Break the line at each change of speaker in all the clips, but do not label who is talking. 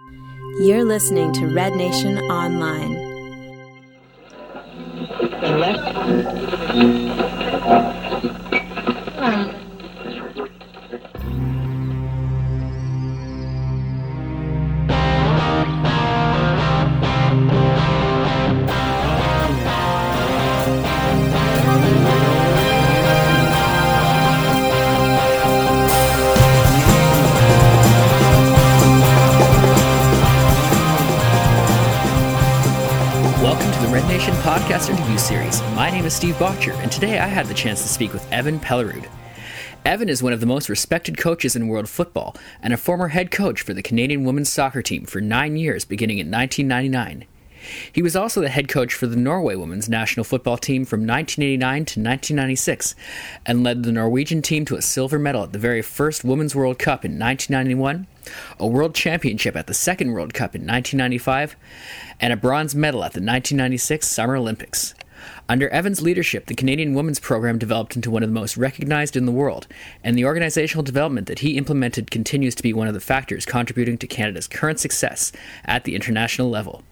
You're listening to Red Nation Online.
Welcome to the Red Nation Podcast Interview Series. My name is Steve Botcher, and today I had the chance to speak with Evan Pellerud. Evan is one of the most respected coaches in world football and a former head coach for the Canadian women's soccer team for 9 years, beginning in 1999. He was also the head coach for the Norway women's national football team from 1989 to 1996 and led the Norwegian team to a silver medal at the very first Women's World Cup in 1991, a World Championship at the Second World Cup in 1995, and a bronze medal at the 1996 Summer Olympics. Under Evan's leadership, the Canadian women's program developed into one of the most recognized in the world, and the organizational development that he implemented continues to be one of the factors contributing to Canada's current success at the international level.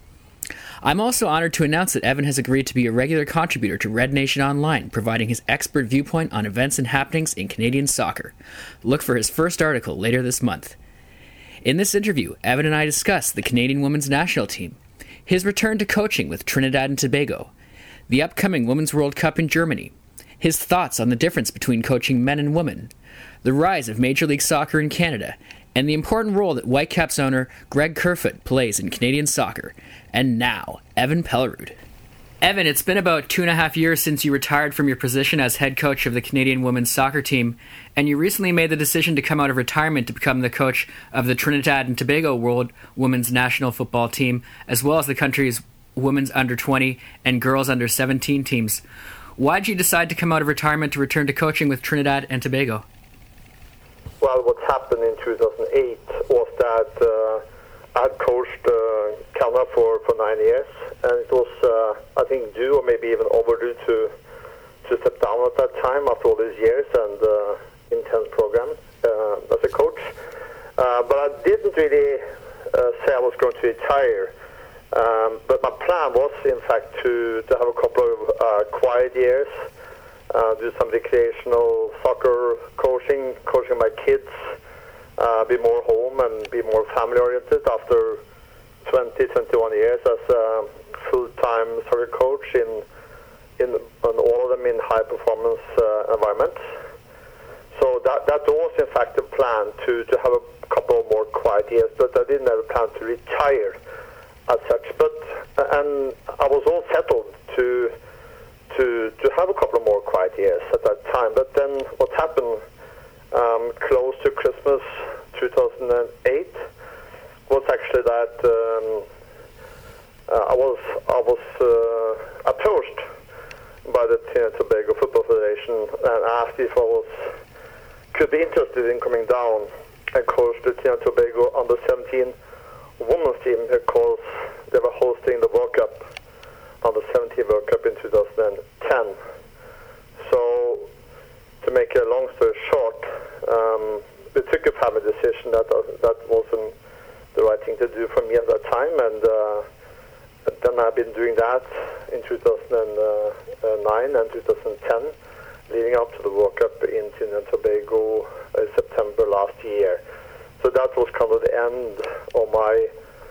I'm also honored to announce that Evan has agreed to be a regular contributor to Red Nation Online, providing his expert viewpoint on events and happenings in Canadian soccer. Look for his first article later this month. In this interview, Evan and I discuss the Canadian women's national team, his return to coaching with Trinidad and Tobago, the upcoming Women's World Cup in Germany, his thoughts on the difference between coaching men and women, the rise of Major League Soccer in Canada, and the important role that Whitecaps owner Greg Kerfoot plays in Canadian soccer. And now, Evan Pellerud. Evan, it's been about 2.5 years since you retired from your position as head coach of the Canadian women's soccer team, and you recently made the decision to come out of retirement to become the coach of the Trinidad and Tobago World Women's National Football Team, as well as the country's women's under-20 and girls under-17 teams. Why did you decide to come out of retirement to return to coaching with Trinidad and Tobago?
Well, what happened in 2008 was that I had coached Canada for 9 years, and it was, I think, due or maybe even overdue to step down at that time after all these years and intense program as a coach. But I didn't really say I was going to retire. But my plan was, in fact, to have a couple of quiet years, do some recreational soccer coaching my kids, be more home and be more family-oriented after 21 years as a full-time soccer coach in all of them in high-performance environments. So that was, in fact, the plan to have a couple more quiet years, but I didn't have a plan to retire as such. And I was all settled to have a couple of more quiet years at that time. But then what happened close to Christmas 2008 was actually that I was approached by the Trinidad and Tobago Football Federation and asked if I could be interested in coming down and coach the Trinidad and Tobago under-17 women's team, because they were hosting the World Cup, under-17 World Cup in 2010. So, to make a long story short, we took a family decision that wasn't the right thing to do for me at that time, and then I've been doing that in 2009 and 2010, leading up to the World Cup in Trinidad and Tobago in September last year. So that was kind of the end of my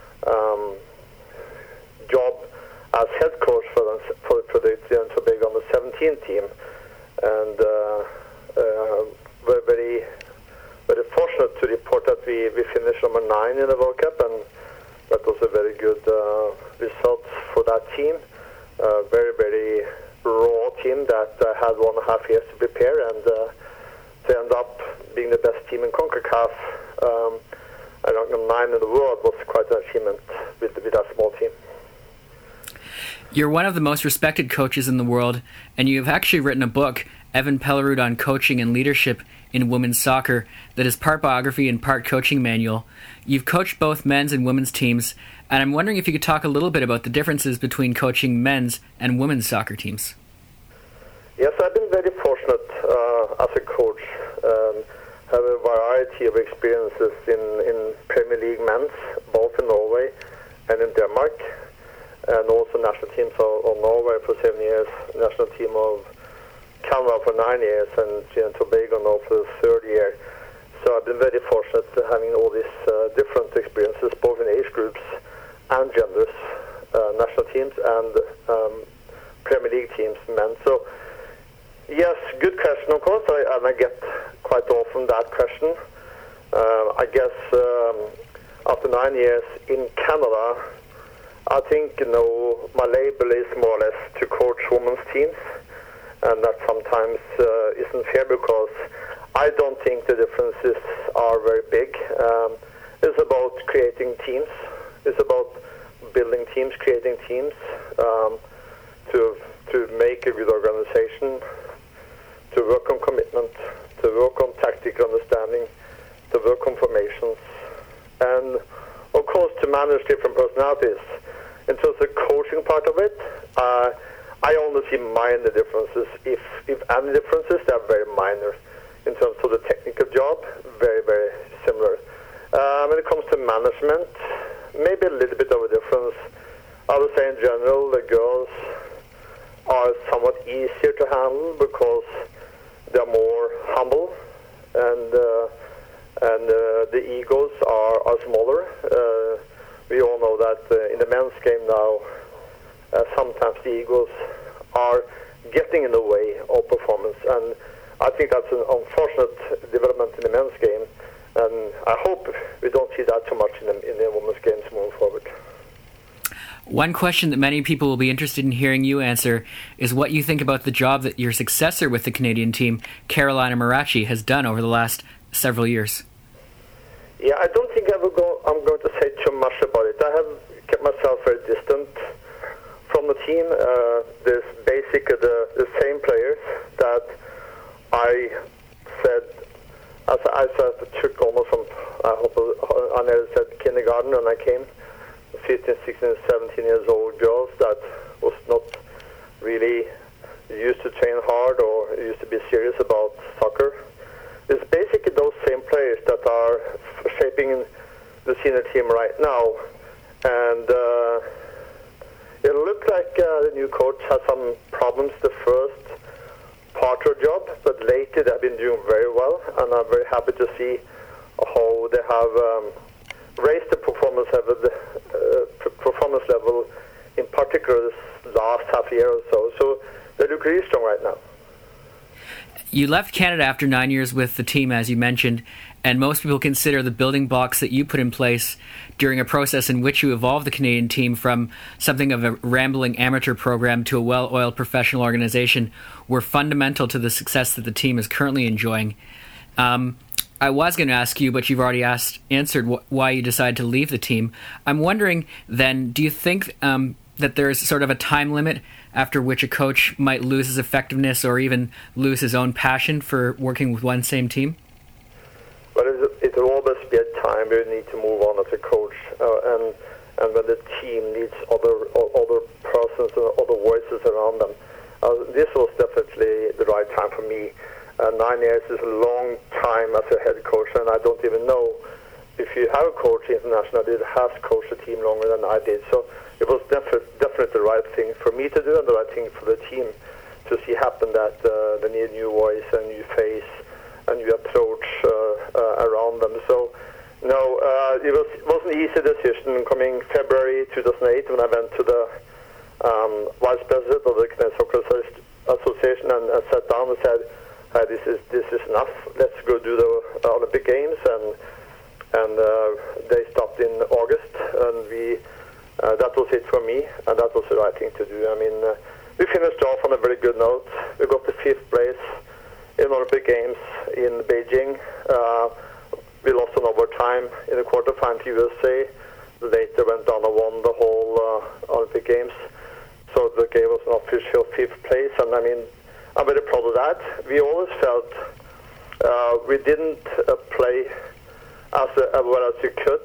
job as head coach for the Trinidad and Tobago under-17 team, and we're very fortunate to report that we finished number 9 in the World Cup, and that was a very good result for that team. Very, very raw team that had 1.5 years to prepare, and to end up being the best team in CONCACAF, I think number 9 in the world, was quite an achievement with that small team.
You're one of the most respected coaches in the world, and you've actually written a book, Evan Pellerud on Coaching and Leadership in Women's Soccer, that is part biography and part coaching manual. You've coached both men's and women's teams, and I'm wondering if you could talk a little bit about the differences between coaching men's and women's soccer teams.
Yes, I've been very fortunate as a coach. have a variety of experiences in Premier League men's, both in Norway and in Denmark, and also national teams of Norway for 7 years, national team of Canada for 9 years, and Trinidad and Tobago now for the third year. So I've been very fortunate having all these different experiences, both in age groups and genders, national teams and Premier League teams, men. So yes, good question, of course, and I get quite often that question. I guess after 9 years in Canada, I think, my label is more or less to coach women's teams, and that sometimes isn't fair because I don't think the differences are very big. It's about creating teams. It's about building teams, creating teams, to make a good organization, to work on commitment, to work on tactical understanding, to work on formations, and of course to manage different personalities. In terms of the coaching part of it, I only see minor differences. If any differences, they are very minor. In terms of the technical job, very, very similar. When it comes to management, maybe a little bit of a difference. I would say in general, the girls are somewhat easier to handle because they're more humble, and the egos are smaller. We all know that in the men's game now, sometimes the egos are getting in the way of performance, and I think that's an unfortunate development in the men's game, and I hope we don't see that too much in the women's games moving forward.
One question that many people will be interested in hearing you answer is what you think about the job that your successor with the Canadian team, Carolina Marachi, has done over the last several years.
Yeah, I don't think I'm going to say too much about it. I have kept myself very distant from the team. There's basically the same players that I said, as I took almost from, I never said kindergarten when I came, 15, 16, 17 years old girls that was not really used to train hard or used to be serious about soccer. It's basically those same players that are shaping the senior team right now. And it looked like the new coach had some problems the first part of the job, but lately they've been doing very well, and I'm very happy to see how they have raised the performance level, in particular this last half year or so. So they look really strong right now.
You left Canada after 9 years with the team, as you mentioned, and most people consider the building blocks that you put in place during a process in which you evolved the Canadian team from something of a rambling amateur program to a well-oiled professional organization were fundamental to the success that the team is currently enjoying. I was going to ask you, but you've already answered why you decided to leave the team. I'm wondering then, do you think that there's sort of a time limit after which a coach might lose his effectiveness or even lose his own passion for working with one same team?
Well, it will always be a time where you need to move on as a coach, and when the team needs other persons and other voices around them. This was definitely the right time for me. 9 years is a long time as a head coach, and I don't even know if you have a coach internationally that has coached a team longer than I did. So it was definitely the right thing for me to do and the right thing for the team to see happen, that they need a new voice, a new face, a new approach around them. So no, it wasn't an easy decision coming February 2008 when I went to the vice president of the Canadian Soccer Association and sat down and said, this is enough. Let's go do the Olympic Games, and they stopped in August, and that was it for me, and that was the right thing to do. I mean, we finished off on a very good note. We got the 5th place in Olympic Games in Beijing. We lost an overtime in the quarterfinal to USA. Later went on and won the whole Olympic Games. So that gave us an official 5th place, and I mean, I'm very proud of that. We always felt we didn't play as well as we could,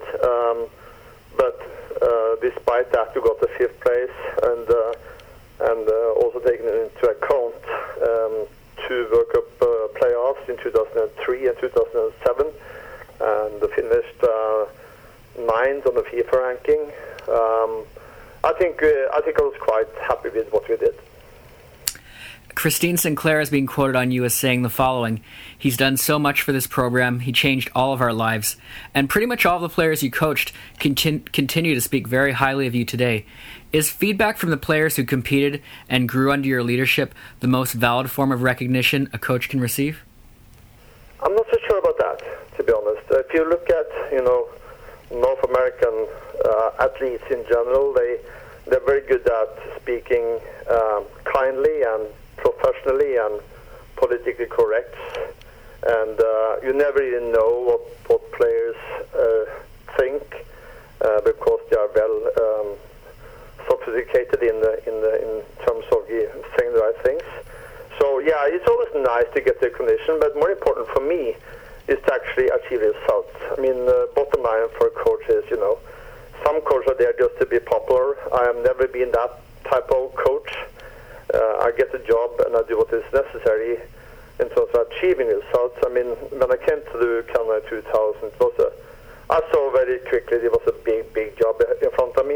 but despite that, we got the 5th place, and also taking into account two World Cup playoffs in 2003 and 2007, and finished ninth on the FIFA ranking. I think I was quite happy with what we did.
Christine Sinclair is being quoted on you as saying the following: "He's done so much for this program. He changed all of our lives." And pretty much all the players you coached continue to speak very highly of you today. Is feedback from the players who competed and grew under your leadership the most valid form of recognition a coach can receive?
I'm not so sure about that, to be honest. If you look at, North American athletes in general, they're very good at speaking kindly and professionally and politically correct, and you never really know what players think because they are well sophisticated in terms of saying the right things. So yeah, it's always nice to get recognition, but more important for me is to actually achieve results. I mean, bottom line for coaches, some coaches are there just to be popular. I have never been that type of coach. I get the job and I do what is necessary in terms of achieving results. I mean, when I came to Canada in 2000, I saw very quickly there was a big job in front of me.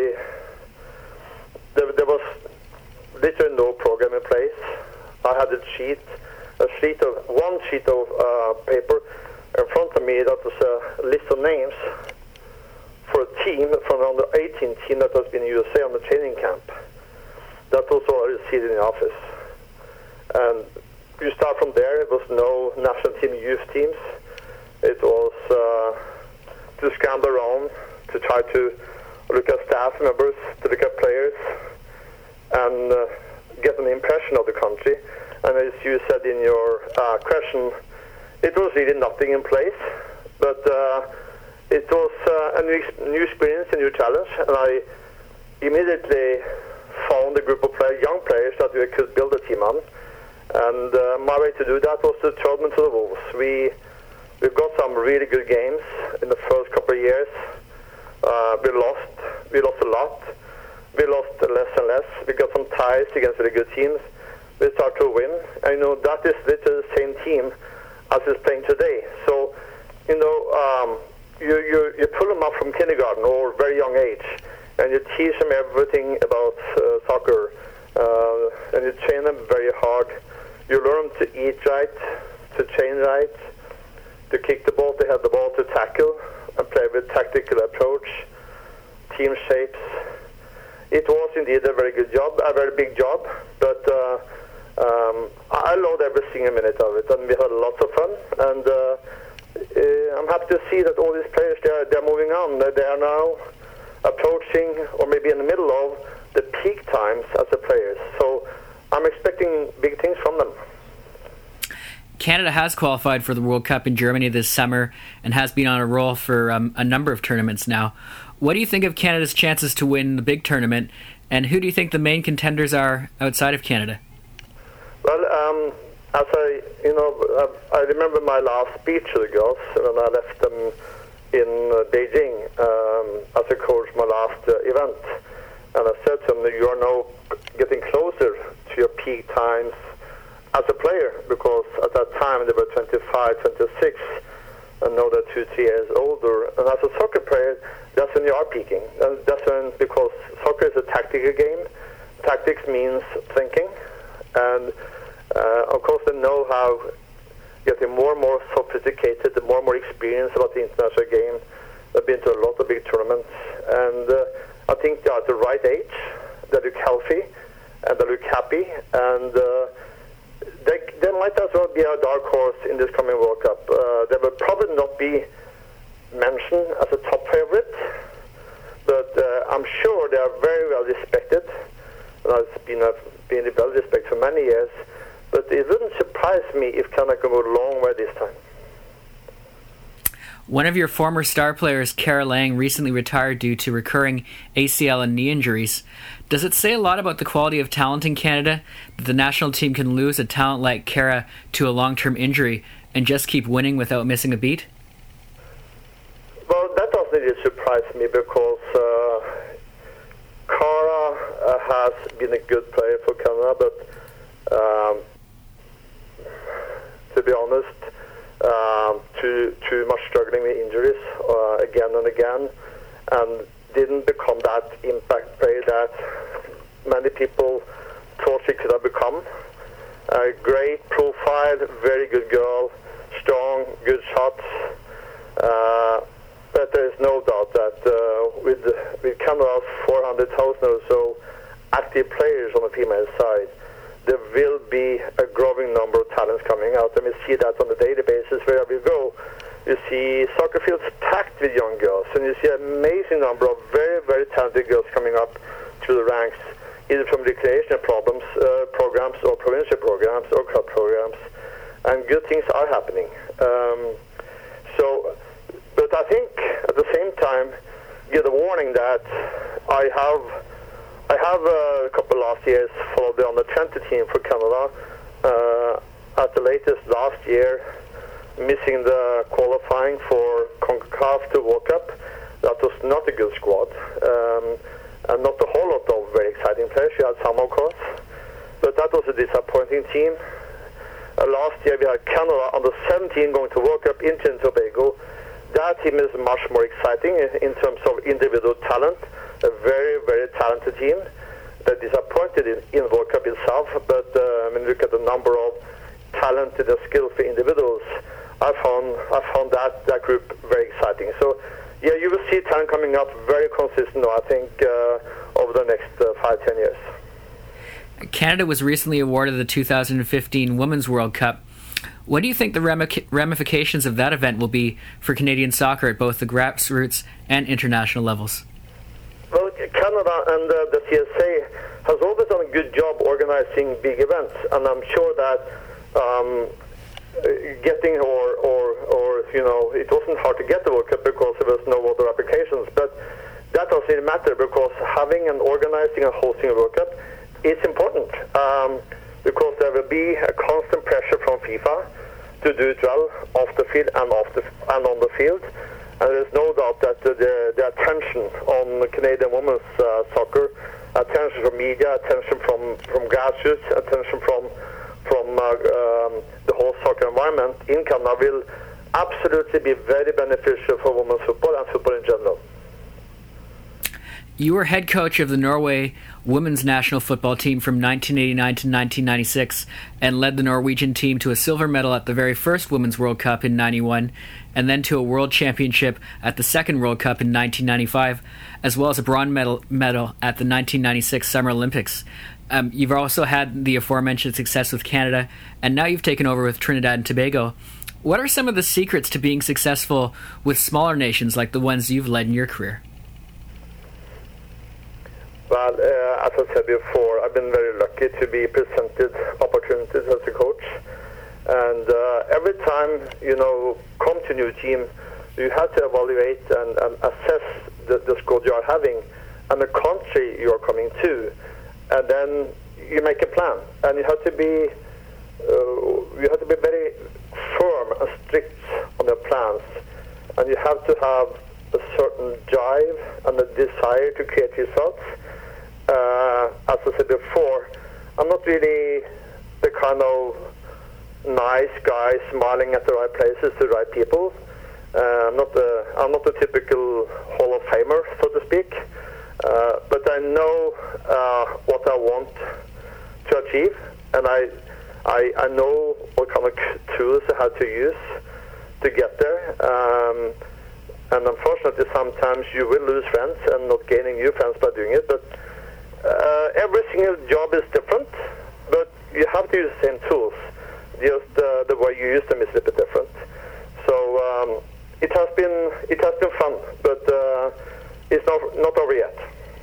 There was literally no program in place. I had one sheet of paper in front of me that was a list of names for a team from under 18 team that was in the USA on the training camp. That was all I received in the office. And you start from there. It was no national team, youth teams. It was to scramble around, to try to look at staff members, to look at players, and get an impression of the country. And as you said in your question, it was really nothing in place, but it was a new experience, a new challenge, and I immediately found a group of young players that we could build a team on. And my way to do that was to throw them to the wolves. We've got some really good games in the first couple of years. We lost a lot. We lost less and less. We got some ties against really good teams. We start to win. And that is literally the same team as is playing today. So, you pull them up from kindergarten or very young age, and you teach them everything about soccer, and you train them very hard. You learn them to eat right, to train right, to kick the ball, to head the ball, to tackle, and play with tactical approach, team shapes. It was indeed a very good job, a very big job, but I loved every single minute of it, and we had lots of fun. And I'm happy to see that all these players, they're moving on. They are now approaching, or maybe in the middle of, the peak times as a players. So I'm expecting big things from them.
Canada has qualified for the World Cup in Germany this summer and has been on a roll for a number of tournaments now. What do you think of Canada's chances to win the big tournament, and who do you think the main contenders are outside of Canada?
Well, as I remember my last speech to the girls when I left them in Beijing as a coach, my last event, and I said to them, you are now getting closer to your peak times as a player, because at that time they were 25, 26, and now they're 2-3 years older. And as a soccer player, that's when you are peaking. And that's when, because soccer is a tactical game. Tactics means thinking, and of course they know how getting more and more sophisticated, more and more experience about the international game. They've been to a lot of big tournaments, and I think they are at the right age. They look healthy, and they look happy, and they might as well be a dark horse in this coming World Cup. They will probably not be mentioned as a top favorite, but I'm sure they are very well respected, and it's been well respected for many years. But it wouldn't surprise me if Canada can go a long way this time.
One of your former star players, Kara Lang, recently retired due to recurring ACL and knee injuries. Does it say a lot about the quality of talent in Canada that the national team can lose a talent like Kara to a long-term injury and just keep winning without missing a beat?
Well, that doesn't really surprise me, because Kara has been a good player for Canada, but to be honest, too much struggling with injuries again and again, and didn't become that impact player that many people thought she could have become. A great profile, very good girl, strong, good shots. But there is no doubt that with Canada's 400,000 or so active players on the female side, there will be a growing number of talents coming out, and we see that on a daily basis wherever you go. You see soccer fields packed with young girls, and you see an amazing number of very, very talented girls coming up through the ranks, either from recreational programs or provincial programs or club programs, and good things are happening. But I think at the same time, give a warning that I have a couple last years followed the under-20 team for Canada. At the latest last year, missing the qualifying for CONCACAF to World Cup. That was not a good squad, and not a whole lot of very exciting players. We had some, of course, but that was a disappointing team. Last year we had Canada under 17 going to World Cup in Trinidad and Tobago. That team is much more exciting in terms of individual talent. A very, very talented team. They're disappointed in World Cup itself, but when you look at the number of talented and skillful individuals, I found that group very exciting. So, yeah, you will see talent coming up very consistent, I think, over the next 5-10 years.
Canada was recently awarded the 2015 Women's World Cup. What do you think the ramifications of that event will be for Canadian soccer at both the grassroots and international levels?
Well, Canada and the CSA has always done a good job organizing big events, and I'm sure that getting or you know, it wasn't hard to get the World Cup because there was no other applications, but that doesn't really matter because having and organizing and hosting a World Cup is important, because there will be a constant pressure from FIFA to do it well off the field and on the field. And there is no doubt that the attention on Canadian women's soccer, attention from media, attention from grassroots, attention from the whole soccer environment in Canada will absolutely be very beneficial for women's football and football in general.
You were head coach of the Norway women's national football team from 1989 to 1996 and led the Norwegian team to a silver medal at the very first Women's World Cup in 91 and then to a World Championship at the second World Cup in 1995, as well as a bronze medal at the 1996 Summer Olympics. You've also had the aforementioned success with Canada, and now you've taken over with Trinidad and Tobago. What are some of the secrets to being successful with smaller nations like the ones you've led in your career?
Well, as I said before, I've been very lucky to be presented opportunities as a coach. And every time, come to a new team, you have to evaluate and assess the squad you are having and the country you are coming to. And then you make a plan. And you have to be very firm and strict on your plans. And you have to have a certain drive and a desire to create results. As I said before, I'm not really the kind of nice guy smiling at the right places to the right people. I'm not the typical Hall of Famer, so to speak. But I know what I want to achieve, and I know what kind of tools I have to use to get there. And unfortunately, sometimes you will lose friends and not gaining new friends by doing it. But every single job is different, but you have to use the same tools. Just the way you use them is a little bit different. So it has been fun, but it's not over yet.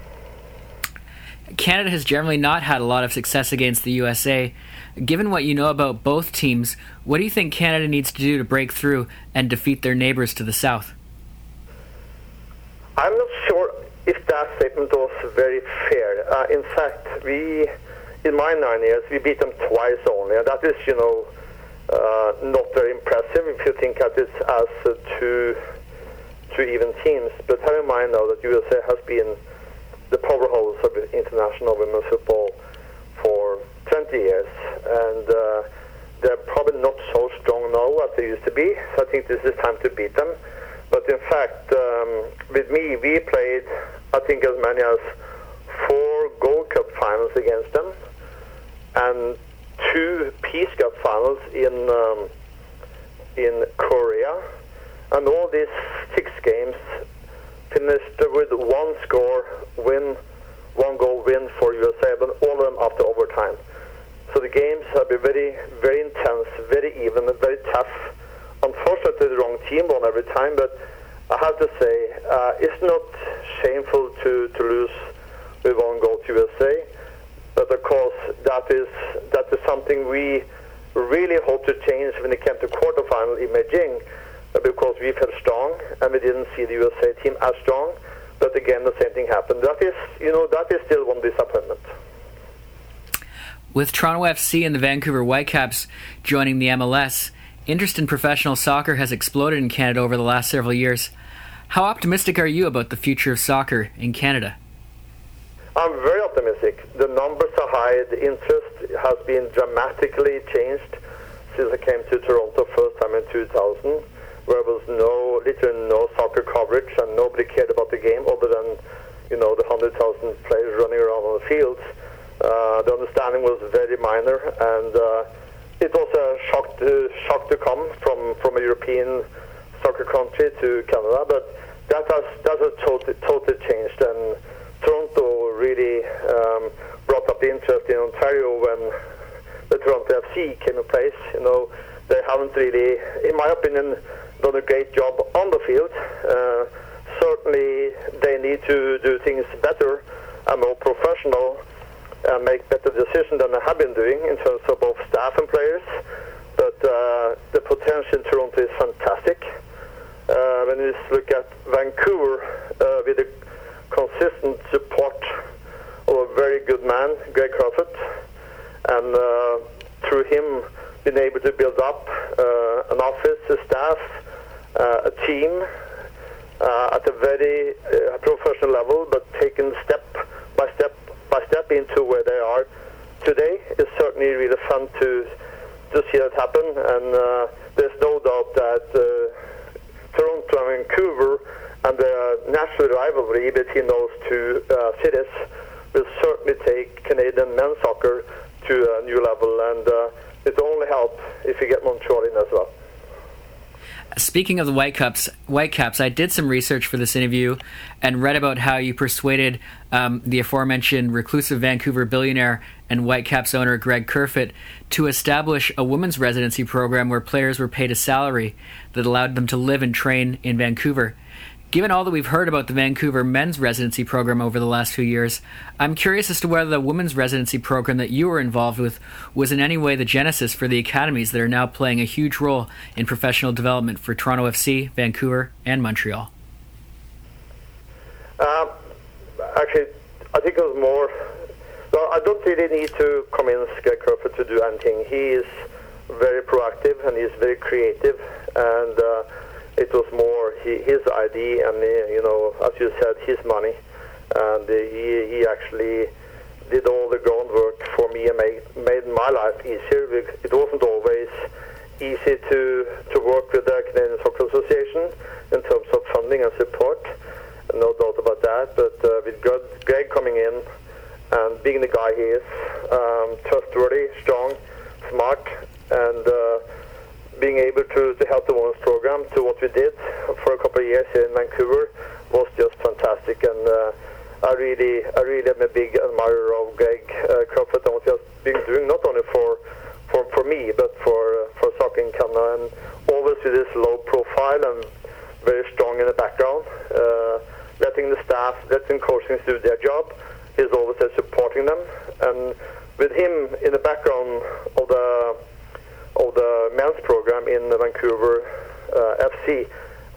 Canada has generally not had a lot of success against the USA. Given what you know about both teams, what do you think Canada needs to do to break through and defeat their neighbors to the south?
I'm not sure if that statement was very fair. In fact, in my 9 years, we beat them twice only, and that is, not very impressive if you think at it as two even teams. But have in mind now that USA has been the powerhouse of international women's football for 20 years, and they're probably not so strong now as they used to be. So I think this is time to beat them. But in fact, with me, we played, I think, as many as 4 Gold Cup finals against them, and 2 Peace Cup finals in Korea, and all these 6 games finished with 1 score win, 1 goal win for USA, but all of them after overtime. So the games have been very, very intense, very even, and very tough. Unfortunately, the wrong team won every time, but I have to say, it's not shameful to lose with 1 goal to USA. But of course, that is something we really hope to change when it came to quarterfinal in Beijing, because we felt strong and we didn't see the USA team as strong. But again, the same thing happened. That is still one disappointment.
With Toronto FC and the Vancouver Whitecaps joining the MLS, interest in professional soccer has exploded in Canada over the last several years. How optimistic are you about the future of soccer in Canada?
I'm very optimistic. The numbers are high. The interest has been dramatically changed since I came to Toronto first time in 2000, where there was literally no soccer coverage and nobody cared about the game other than, the 100,000 players running around on the fields. The understanding was very minor, and it was a shock to come from a European soccer country to Canada, but that has totally changed, and Toronto really brought up the interest in Ontario when the Toronto FC came in place. They haven't really, in my opinion, done a great job on the field. Certainly, they need to do things better and more professional and make better decisions than they have been doing in terms of both staff and players. But the potential in Toronto is fantastic. When you look at Vancouver, with the consistent support of a very good man, Greg Crawford, and through him being able to build up an office, a staff, a team at a very professional level, but taken step by step into where they are today. It's certainly really fun to see that happen, and there's no doubt that Toronto and Vancouver and the natural rivalry between those 2 cities will certainly take Canadian men's soccer to a new level, and it will only help if you get Montreal in as well.
Speaking of the Whitecaps, I did some research for this interview and read about how you persuaded the aforementioned reclusive Vancouver billionaire and Whitecaps owner Greg Kerfoot to establish a women's residency program where players were paid a salary that allowed them to live and train in Vancouver. Given all that we've heard about the Vancouver men's residency program over the last few years, I'm curious as to whether the women's residency program that you were involved with was in any way the genesis for the academies that are now playing a huge role in professional development for Toronto FC, Vancouver, and Montreal.
Actually, I think it was more... Well, I don't really need to convince Greg Crawford to do anything. He is very proactive and he's very creative, and it was more his idea, and as you said, his money, and he actually did all the groundwork for me and made my life easier. It wasn't always easy to work with the Canadian Soccer Association in terms of funding and support, no doubt about that. But with Greg coming in and being the guy he is, trustworthy, strong, smart, and being able to help the women's program to what we did for a couple of years here in Vancouver was just fantastic, and I really am a big admirer of Greg Crawford and what he has been doing, not only for me but for soccer in Canada, and always with this low profile and very strong in the background, letting the staff, letting coaching do their job. He's always there supporting them, and with him in the background of the men's program in the Vancouver FC,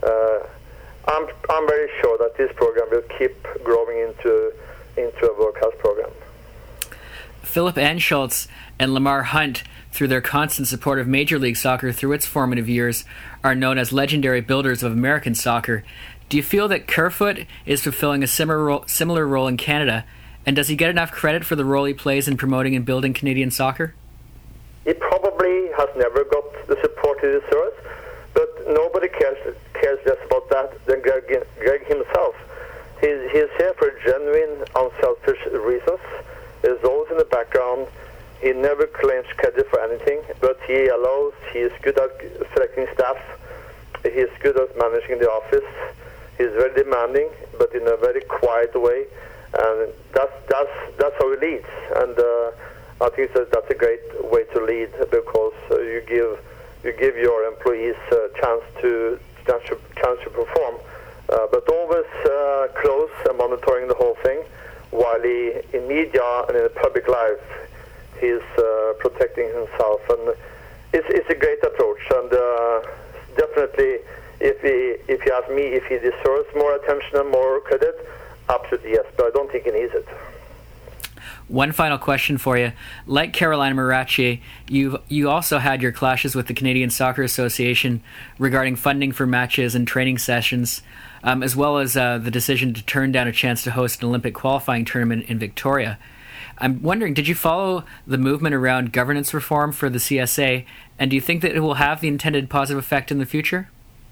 I'm very sure that this program will keep growing into a world-class program.
Philip Anschutz and Lamar Hunt, through their constant support of Major League Soccer through its formative years, are known as legendary builders of American soccer. Do you feel that Kerfoot is fulfilling a similar role in Canada, and does he get enough credit for the role he plays in promoting and building Canadian soccer?
He probably has never got the support he deserves. But nobody cares less about that than Greg himself. He's here for genuine, unselfish reasons. He's always in the background. He never claims credit for anything, but he is good at selecting staff. He's good at managing the office. He's very demanding, but in a very quiet way. And that's how he leads. And I think that's a great way to lead, because you give your employees a chance to perform, but always close and monitoring the whole thing, while he, in media and in the public life, he's protecting himself. And it's a great approach. And definitely, if you ask me if he deserves more attention and more credit, absolutely yes, but I don't think he needs it.
One final question for you. Like Caroline Marache, you also had your clashes with the Canadian Soccer Association regarding funding for matches and training sessions, as well as the decision to turn down a chance to host an Olympic qualifying tournament in Victoria. I'm wondering, did you follow the movement around governance reform for the CSA, and do you think that it will have the intended positive effect in the future?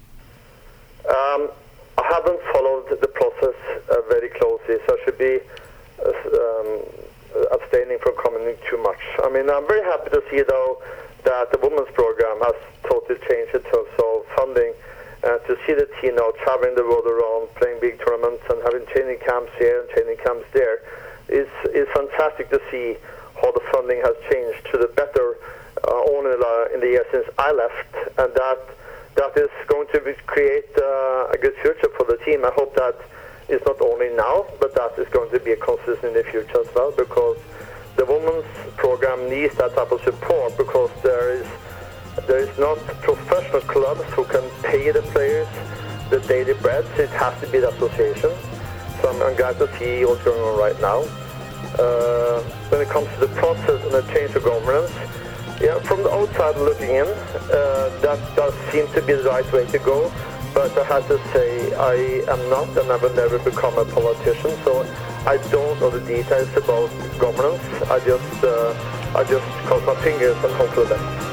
I haven't followed the process very closely, so I should be abstaining from commenting too much. I mean, I'm very happy to see, though, that the women's program has totally changed in terms of funding. To see the team now traveling the world around, playing big tournaments and having training camps here and training camps there is fantastic to see how the funding has changed to the better only in the year since I left, and that is going to create a good future for the team. I hope that is not only now, but that is going to be a consistent in the future as well, because the women's program needs that type of support, because there is not professional clubs who can pay the players the daily bread. So it has to be the association. So I'm glad to see what's going on right now. When it comes to the process and the change of governance, from the outside looking in, that does seem to be the right way to go. But I have to say, I am not and I will never become a politician, so I don't know the details about governance. I just cross my fingers and hope for the best.